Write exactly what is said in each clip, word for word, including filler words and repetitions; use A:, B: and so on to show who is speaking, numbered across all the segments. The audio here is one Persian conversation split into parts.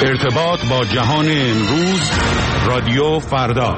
A: ارتباط با جهان امروز، رادیو فردا.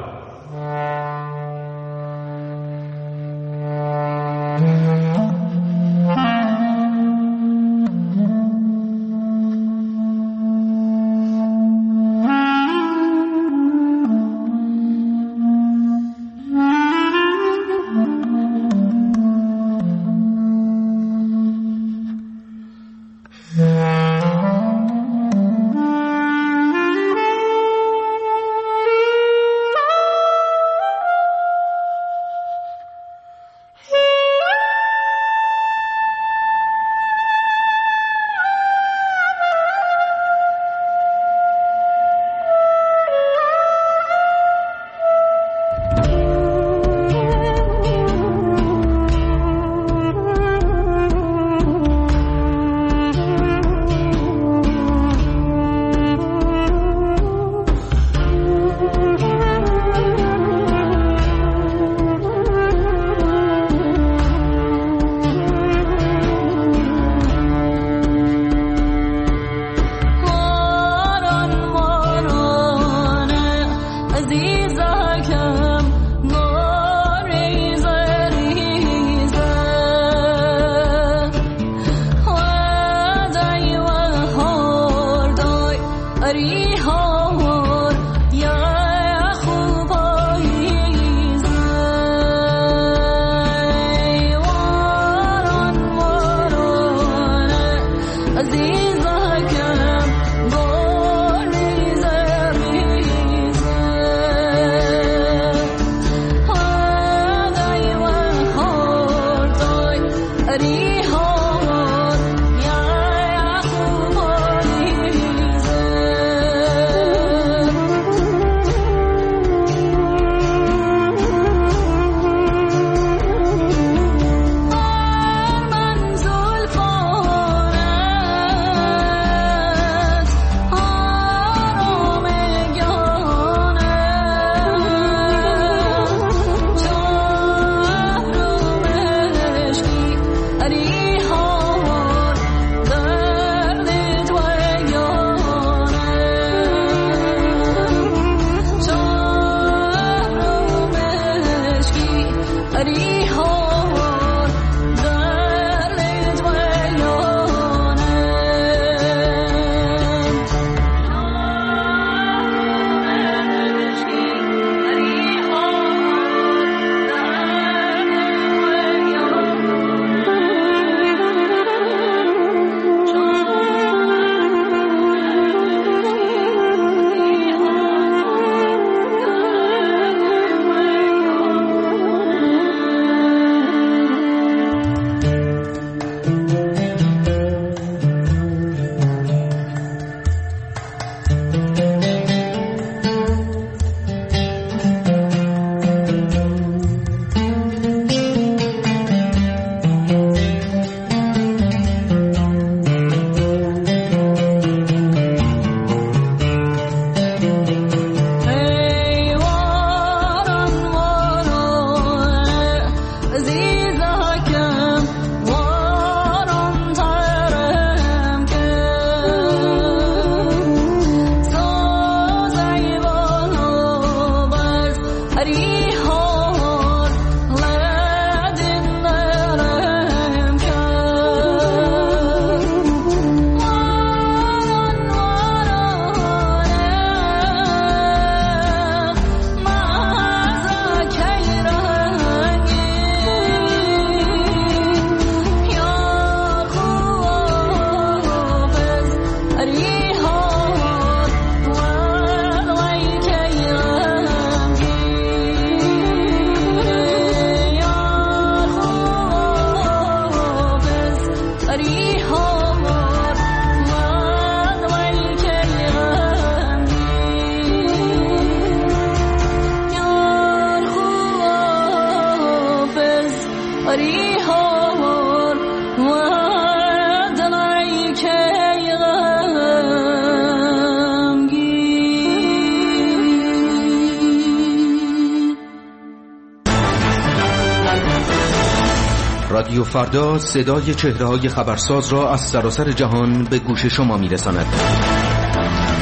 B: رادیو فردا صدای چهره‌های خبرساز را از سراسر جهان به گوش شما می‌رساند.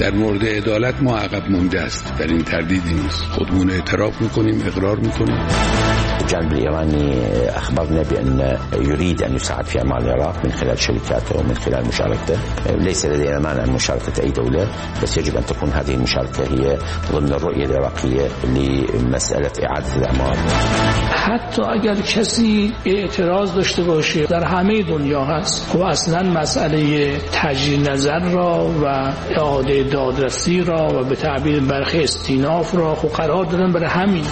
B: در مورد عدالت ما عقب مونده است، در این تردیدی نیست. خودمون اعتراف میکنیم، اقرار میکنیم.
C: الجانب الإيراني أخبرنا بأن يريد أن يساعد في أعمال العراق من خلال شركاته ومن خلال مشاركته. ليس لدينا مانع من مشاركة أي دولة، بس يجب أن تكون هذه المشاركة هي ضمن الرؤية العراقية لمسألة إعادة الأعمار.
D: حتی اگر کسی اعتراض داشته باشه در همه دنیا هست و اصلا مسئله تجدید نظر را و اعاده دادرسی را و به تعبیر برخی استیناف را خب قرار دادن برای همین.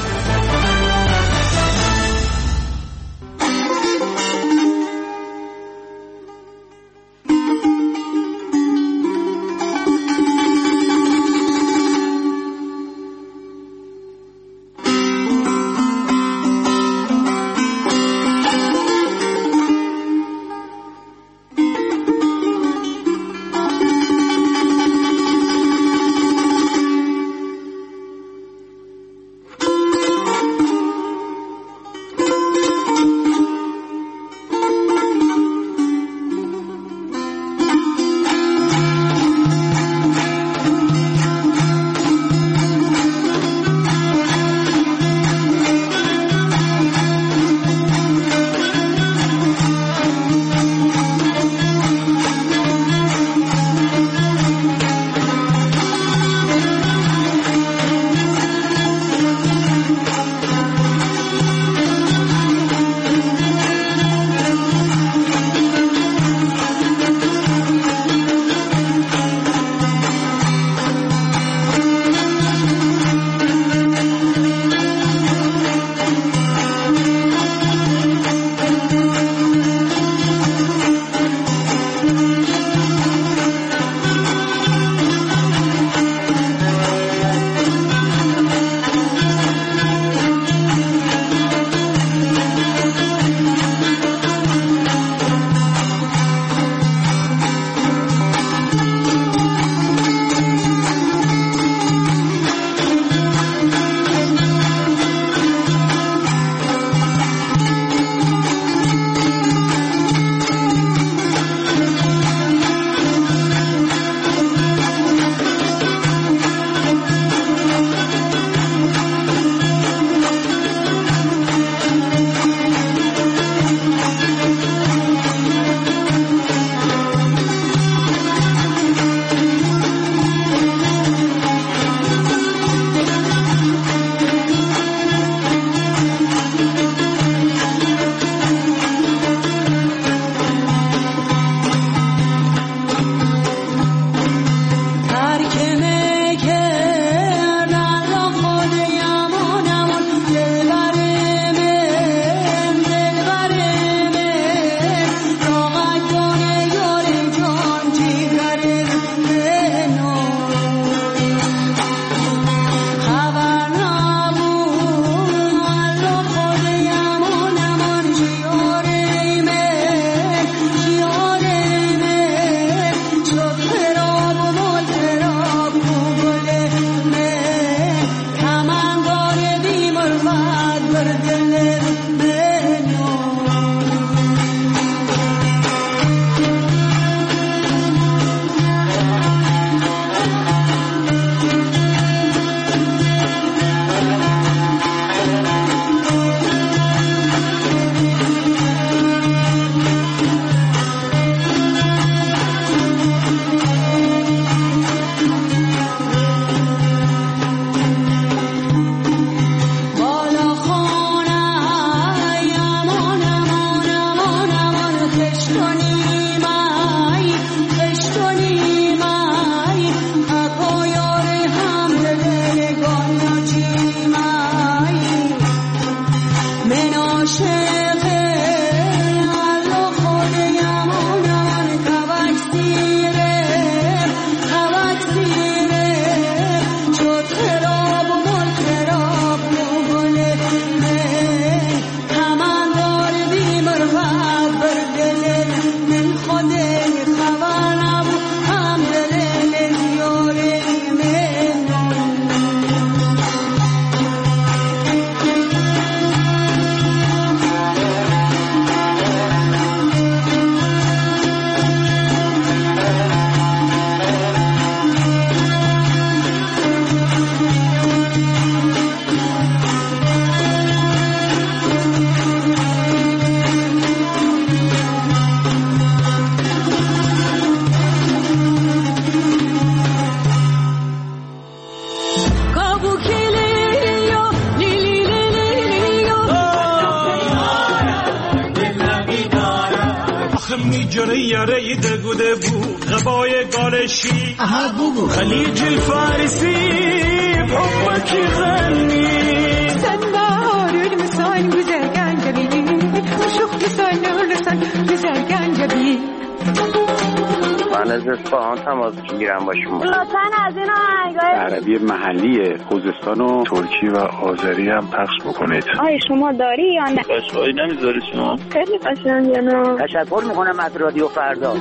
E: گره دگوده بو غبای گالشی
F: اها بو
E: خلیج الفارسی حبکی غنی
G: سنبار المسان güzel gencebi شوخ لسان لسان güzel gencebi
H: من از اصفهان تماس میگیرم با شما.
I: لطفاً از این آهنگای
J: عربی محلی خوزستان و ترکی و آذری هم پخش بکنید.
I: آیا شما داری یا نه؟
J: قشنگی نمیذاری شما؟
I: خیلی قشنگه نه.
H: تشکر میکنم از رادیو فردا.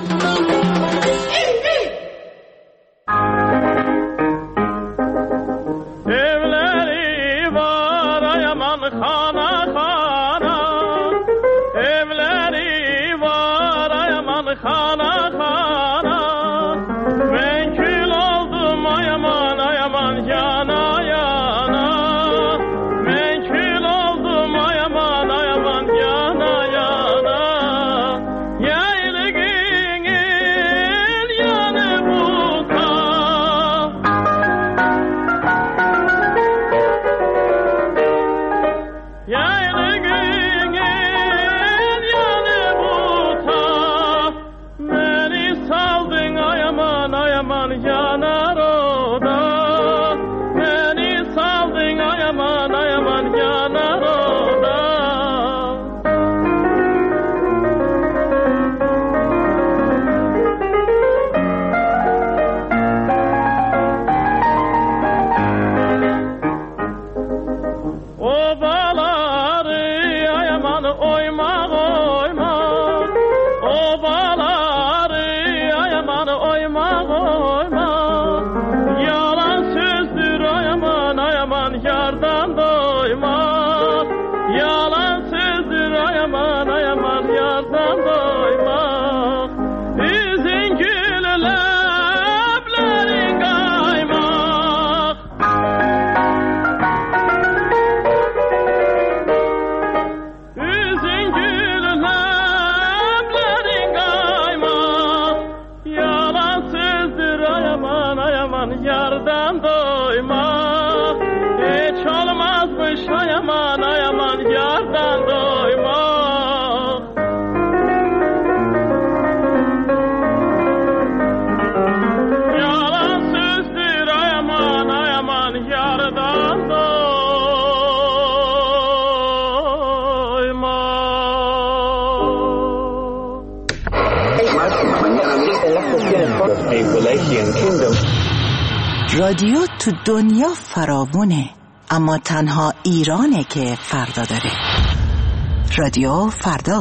E: evleri var ayaman khana khana evleri var ayaman khana khana ben kül oldum ayaman ayaman yana yana ben kül oldum ayaman ayaman yana yana yaylığın el yanı buka yaylığın el yanı buka beni saldın ayaman ayaman yanar oda beni saldın ayaman ayaman yanar oda obaları ayaman oyma oyma obaları ayaman oyma oyma yalan sözdür ayaman ayaman yardan doyma yalan sözdür ayaman ayaman yardan doyma yüzün gül leblerin kaymak yüzün gül leblerin kaymak yalan sözdür ayaman ayaman yardan doymak hiç olmazmış ayaman ayaman yardan doymak yalan sözdür ayaman ayaman yardan doymak
K: رادیو تو دنیا فراوونه، اما تنها ایرانه که فردا داره. رادیو فردا.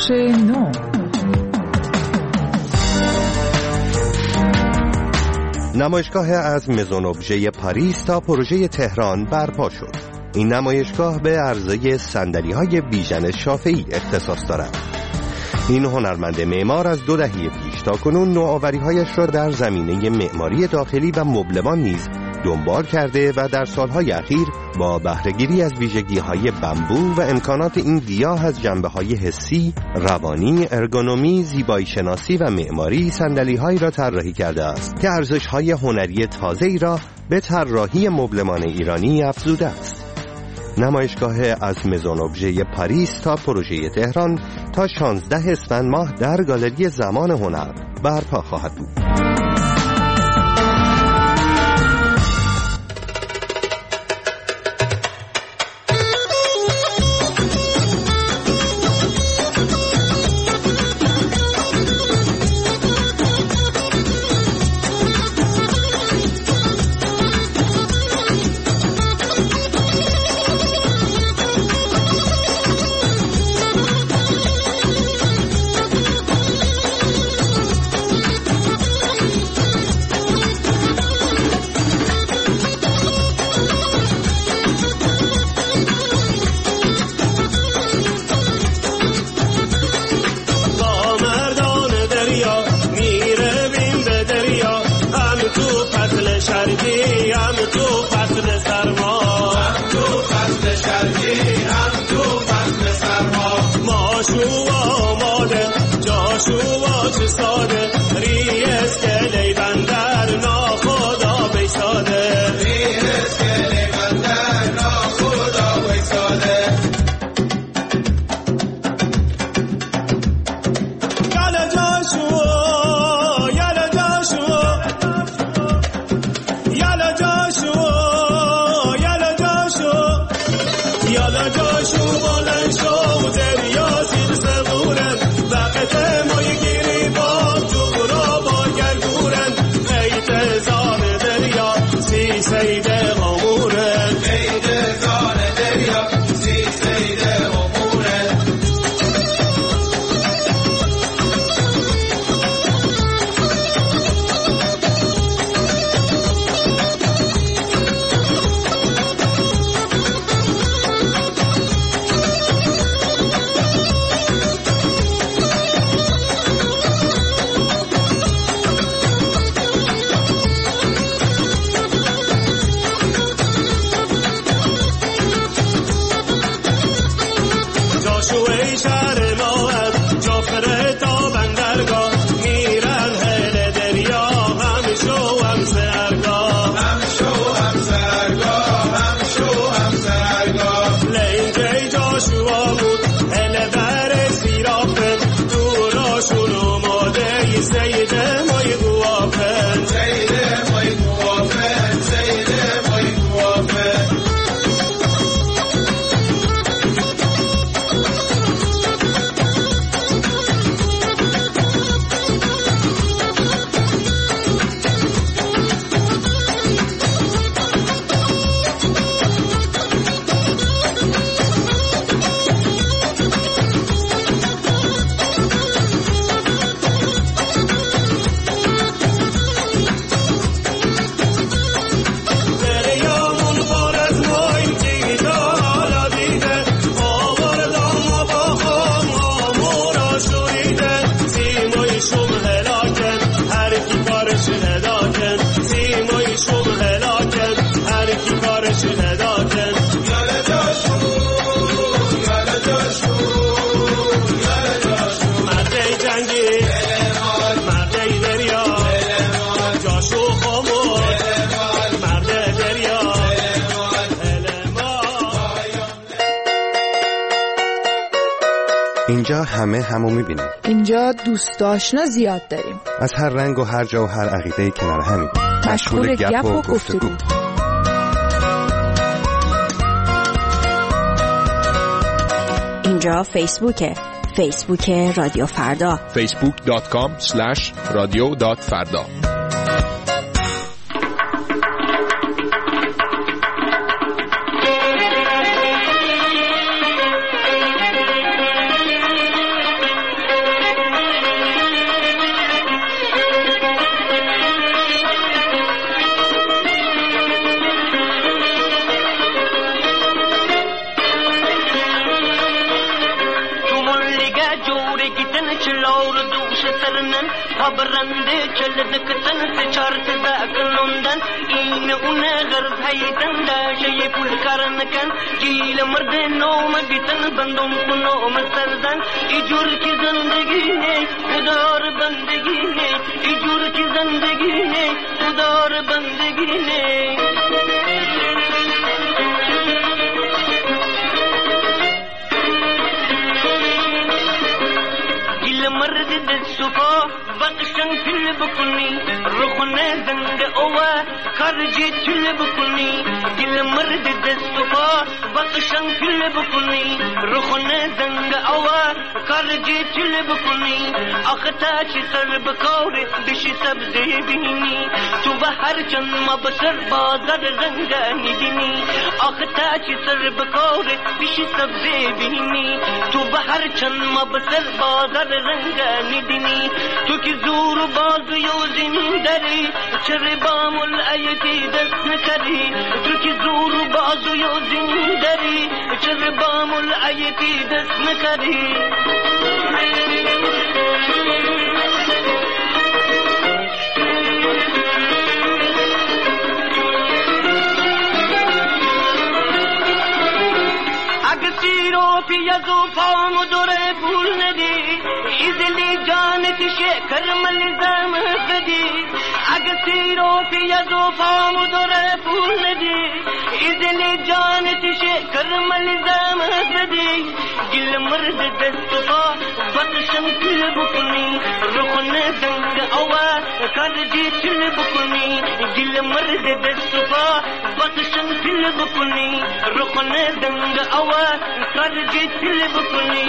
F: بخش نو.
L: نمایشگاه از مزون ابژه پاریس تا پروژه تهران برپا شد. این نمایشگاه به عرضه صندلی‌های بیژن شافعی اختصاص دارد. این هنرمند معمار از دو دهه پیش تا کنون نوآوری‌هایش را در زمینه معماری داخلی و مبلمان نیز دنبال کرده و در سالهای اخیر با بهره‌گیری از ویژگی‌های بمبو و امکانات این گیاه از جنبه‌های حسی، روانی، ارگونومی، زیبایی شناسی و معماری صندلی‌هایی را طراحی کرده است که ارزش‌های هنری تازه‌ای را به طراحی مبلمان ایرانی افزوده است. نمایشگاه از مزون ابژه پاریس تا پروژه تهران تا شانزده اسفند ماه در گالری زمان هنر برپا خواهد بود. اینجا همه همو میبینیم.
F: اینجا دوست آشنا زیاد داریم.
L: از هر رنگ و هر جا و هر عقیده کنار همیم.
F: مشغول گپ و گفتگو.
K: اینجا فیسبوکه. فیسبوک رادیو فردا.
M: فیسبوک دات کام اسلش رادیو دات فردا.
N: خبرنده چلدک تن سے چارت داکنندن این اون غرض هیدن داشی پول کارن کن جیل مرد نوم بیتن بندم کنوم سردن ایجور کی زندگی نے خدار بندگی نے ایجور کی زندگی نے خدار بندگی نے مرد دستفا بقشن فل بکنی رخنه زنگ اوه کرجی چل بکنی دل مرد دستفا بقشن فل بکنی رخنه زنگ اوه کرجی چل بکنی اختا چی سر بکور بشی سبزی بینی تو بهر چند مبسر بازر رنگانی دینی اختا چی سر بکور بشی سبزی بینی تو بهر چند مبسر بازر رنگانی دینی تو کی زور بازو یو زندری چر بامل ایتی دست نکری تو کی زور بازو یو زندری چر بامل ایتی دست نکری اگسیرو پیازو پام دوره پول ندی ایزلی جانت شکر ملزم بدی اگسیرو پیازو پام دوره پول ندی ایزلی جانت شکر ملزم بدی گل مرد دستفا بطشن تل بکنی رخن دنگ اوا کرجی چل بکنی گل مرد دستفا بطشن تل بکنی رخن دنگ اوا کرجی چل بکنی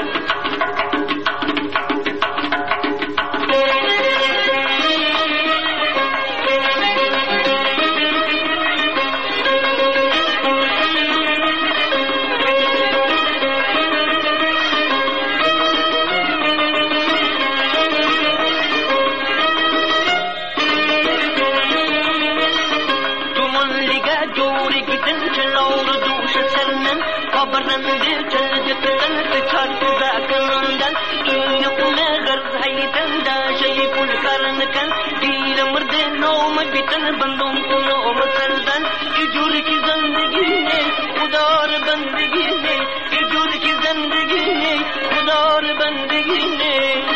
N: خبرنده چلدک تن سے چارت داکنندن این اون غرض هیدن داشی پول کارن کن دیر مرد نوم بیتن بندم کنوم سردن ایجور کی زندگی نے خدار بندگی نے ایجور کی زندگی نے خدار بندگی نے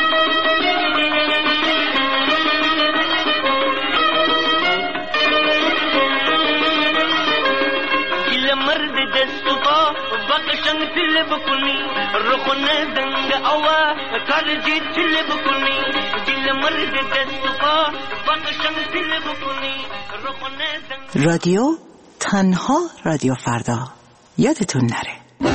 N: مرد دستفا بقشن تل بکنی رخن دنگ اوا کرجی تل بکنی دل مرد دستفا بقشن تل بکنی رخن دنگ
K: رادیو تنها رادیو فردا یادتون نره.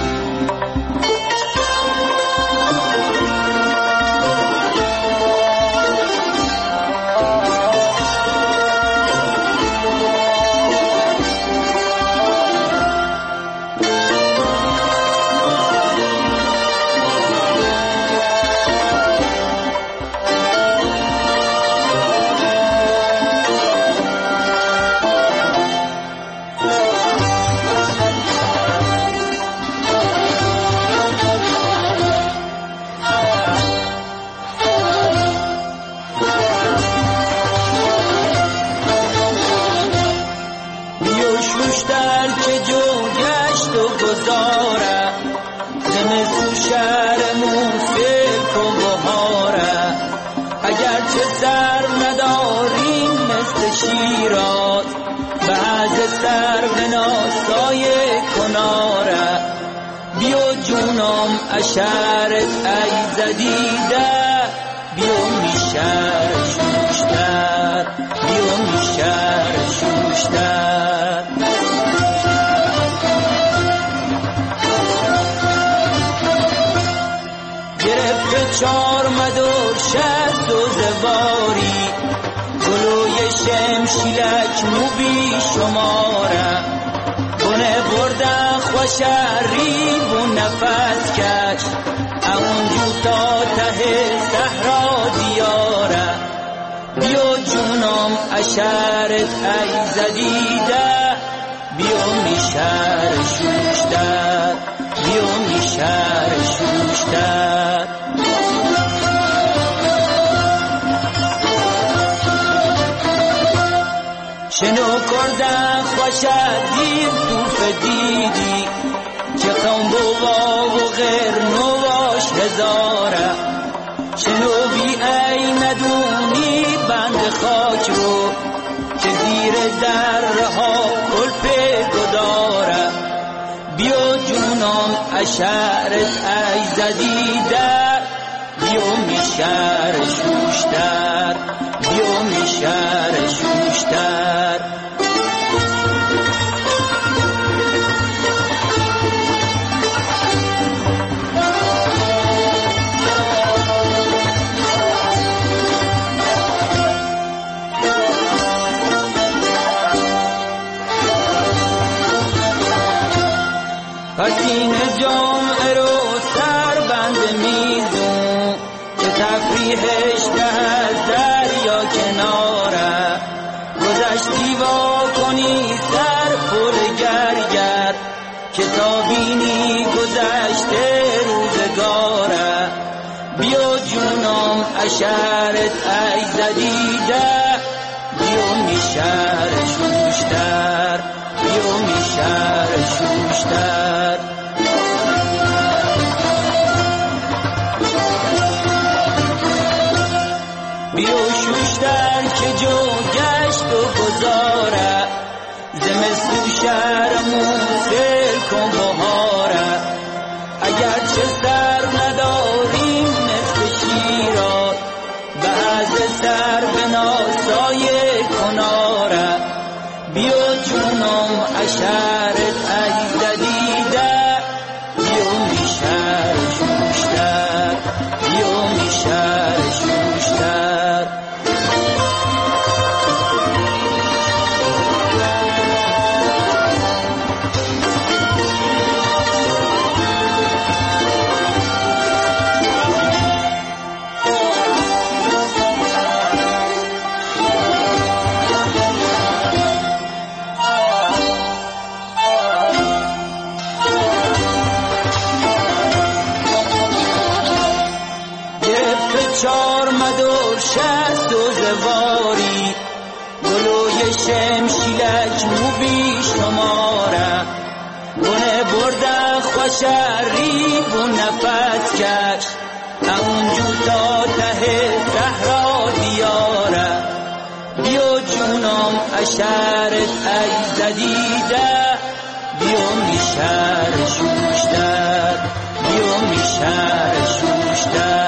O: اشارت ای زدیده بیو میشر شوشتر بیو میشر شوشتر گرفت چار مدور شست و زواری گلوی شمشیلک موبی شماره بونه برده خوشری و نفس کش اونجو تا ته صحرا دیاره بیو جونم اشارت ای زدیده بیو میشر شوشتر بیو میشر شوشتر شنو کردن خوشت دید توف دیدی که قوم بوا و غیر نواش هزاره شنو بی ای ندونی بند خاک رو که زیر درها کل گداره بیا جونم اشعرت ای زدیده بیا میشر شوشتر بیا میشر شوشتر پسین جامعه رو سر بند میزون که تفریحش ده دریا کناره گذشتی وا کنی سر پل گرگر که تا بینی گذشته روزگاره بیا جونم اشعرت ای زدیده بیا میشر شوشتر بیا میشر شوشتر بیا شوشتر که جو گشت و گذاره زمستون شهرمون سر کن بهاره اگر چه سر نداریم مثل شیراز بعض سر به ناسای کناره بیا جونم اشعرت ای زدیده بیا میشر شوشتر بیا میشر شوشتر چار مدار شست و زواری گلوی شمشیلک موبی شماره گونه برده خوشری و نفس کش اونجو تا ته صحرا دیاره بیا جونم اشعرت ای زدیده بیا میشر شوشتر بیا میشر شوشتر